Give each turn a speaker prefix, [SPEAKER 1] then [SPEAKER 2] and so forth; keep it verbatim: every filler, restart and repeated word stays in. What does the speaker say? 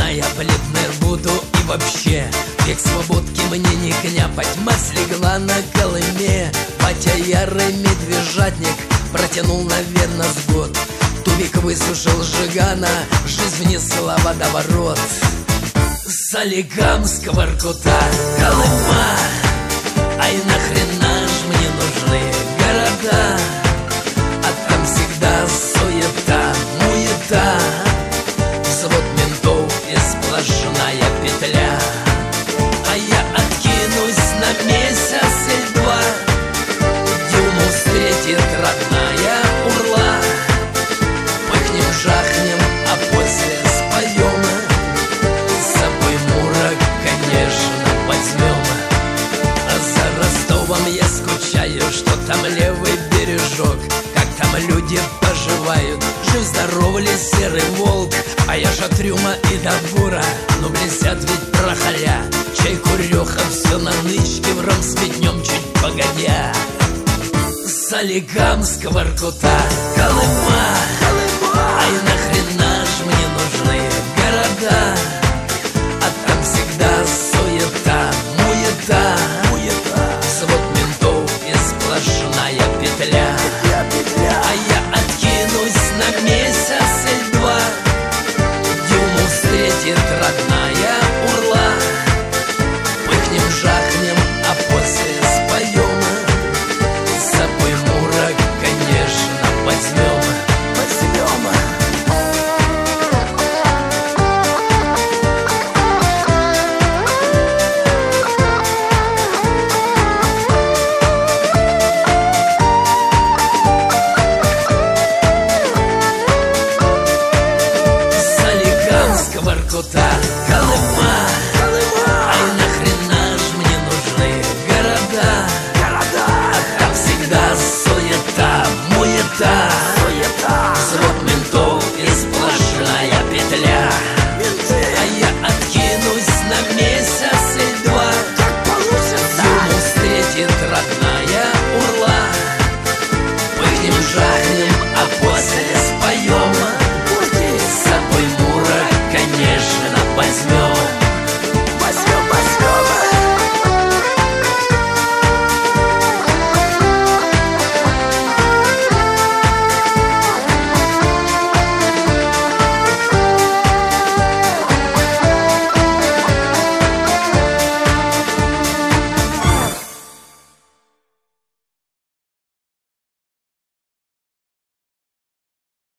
[SPEAKER 1] я бледный буду и вообще век свободки мне не княпать. Мать легла на Колыме, батя ярый медвежатник протянул, наверно, с год. Тубик высушил жигана, жизнь внесла водоворот. Соликамск, Воркута, Колыма, ай нахрена ж мне нужны города? А там всегда суета, муета, взвод ментов и сплошная петля. А я откинусь на месяц или два, Дюну встретит родная Урла. Пыхнем, жахнем, а после споем, с собой Мурок, конечно, возьмем. А за Ростовом я скучаю, что там левый бережок, как там люди поживают, жив-здоров ли серый волк. А я ж от Рюма и до Бура, ну блестят ведь прохоря. Чай, куреха, все на нычке, в ром сметнем чуть погодя. Соликамск, Воркута, Колыма, ай нахрена ж мне нужны города? А там всегда суета, муета, взвод ментов и сплошная петля. А я откинусь на месяц